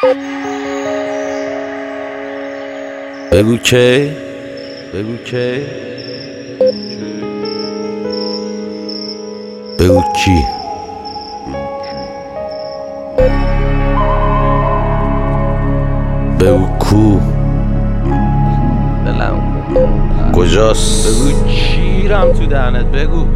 بگو کی، بگو کی، بگو کی، بگو کو، کجاست؟ بگو کیرم تو دهنت بگو.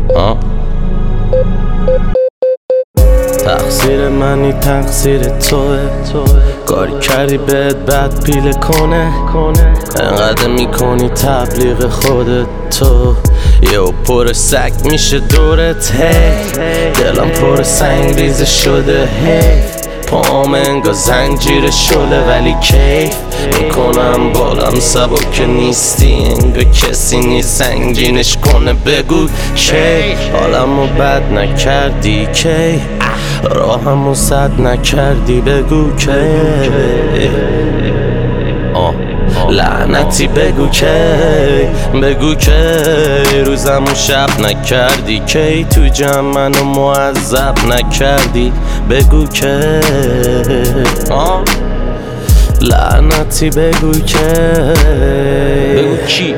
تقصیر منی تقصیر توه، کاری کردی بهت بد پیله کنه، انقدر میکنی تبلیغ خودت تو یه پر سگ میشه دورت. هی دلم پر سنگ ریزه شده، هی پام انگار زنجیر شله ولی کیف میکنم بالم سبک نیستی، انگار کسی نیست سنگینش کنه. بگو کی حالمو بد نکردی، کی راهمو سد نکردی، بگو کی لعنتی، بگو کی، بگو کی روزمو شب نکردی، کی تو جمع منو معذب نکردی، بگو کی لعنتی، بگو کی، بگو کی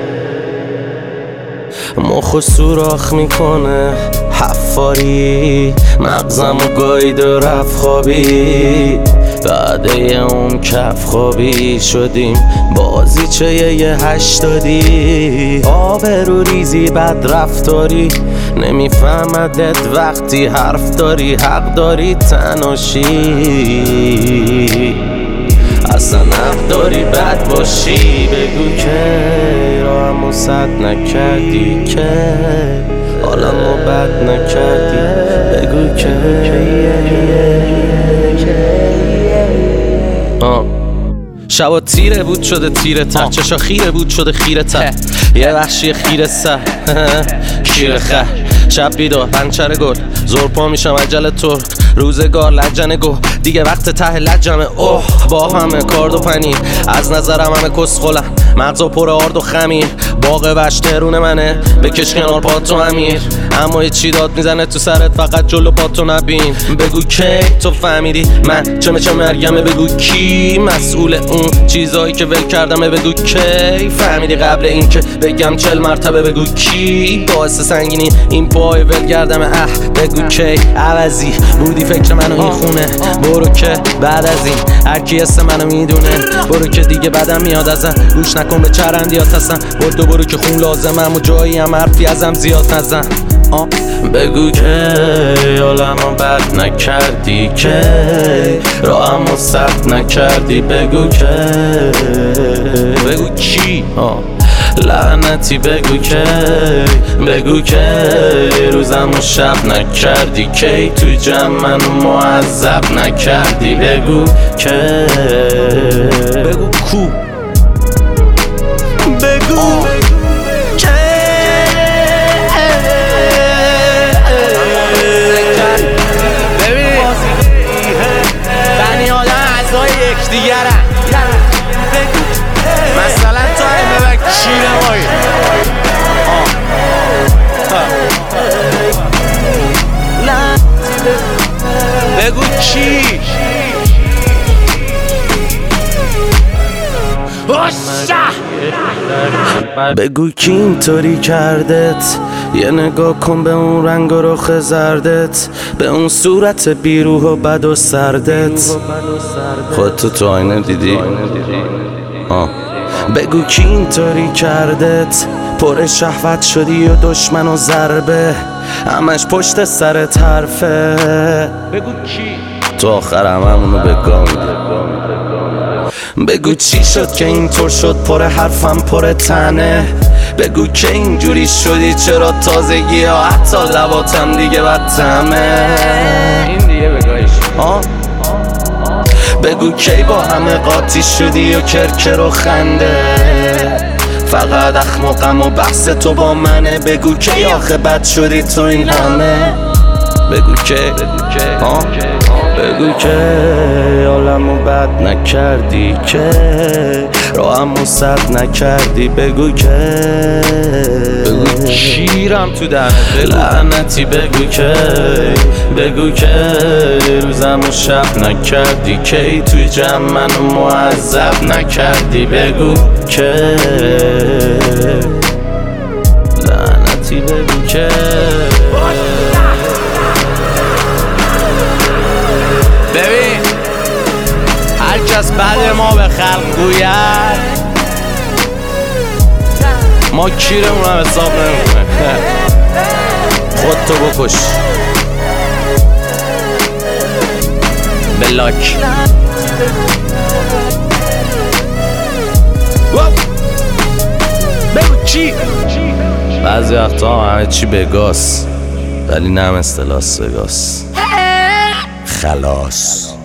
مخو سوراخ میکنه حفاری، مغزمو گاید و رفت خوابی، بعد اون کف خوابی شدیم بازی چه یه 80. آبرو ریزی بد رفتاری، نمیفهمدت وقتی حرف داری، حق داری تناشی، اصلا حق داری بد باشی. بگو که راهمو سد نکردی، که حالمو بد نکردی، بگو که شبا تیره بود شده تیره تر، چشا خیره بود شده خیره تر، یه وحشی خیره سر شیر خر، شب بیدار پنچر گل زور پا میشم عجل ترک، روزگار لجنه گو دیگه وقت ته لجمه. اوه با همه کارد و پنیر از نظرم همه کسخلن، مغزا پر آرد و خمیر، باغ وش ترون منه بکش کنار پاتو امیر، اما یه چی داد میزنه تو سرت فقط جلو پاتو نبین. بگو کی تو فهمیدی من چه مرگمه، بگو کی مسئول اون چیزایی که ول کردمه، بگو کی فهمیدی قبل این که بگم 40 مرتبه، بگو کی باعث سنگینی این پای ول کردمه. بگو کی عوضی بودی فکر منو این خونه، برو که بعد از این هر کی اسم منو میدونه، برو که دیگه بدم میاد ازم، گوش نکن به چرندیات هستن، برو که خون لازمم و جایی هم حرفی ازم زیاد نزن. بگو که حالمو بد نکردی، که راهمو سد نکردی، بگو که بگو کی لعنتی، بگو که بگو که روزمو شب نکردی، کی تو جمع منو معذب نکردی، بگو که بگو کو، بگو دیگرم مثلا تو همه کیره مایی بگو کی بگو کی اینطوری کردت، یه نگاه کن به اون رنگ و رخ زردت، به اون صورت بیروح و بد و سردت، خودتو تو آینه دیدی؟ بگو کی اینطوری کردت، پر شهوت شدی و دشمن و ضربه، همش پشت سرت حرفه، بگو کی تو آخر همونو به گام بگو چی شد که اینطور شد پر حرفم پر تنه، بگو که اینجوری شدی چرا تازگی ها حتی لباتم دیگه بدتمه، این دیگه بگایش بگو کی با همه قاطی شدی و کرکر و خنده، فقط اخمقم و بحث تو با منه، بگو کی آخه بد شدی تو این همه، بگو کی بگو که حالمو بد نکردی، که راهمو سد نکردی. بگو که شیرم تو دهنت لعنتی. بگو که روزمو شب نکردی، کی توی جمع منو معذب نکردی. بگو که لعنتی. بگو که ببین هر کس بعد ما به خلق گوید ما کیرمون هم حساب نمیکنه. خودتو بکش بلاک. بگو چی؟ بعضی وقتا همه چی بگاس، ولی نه مثل لاس وگاس. خلاص.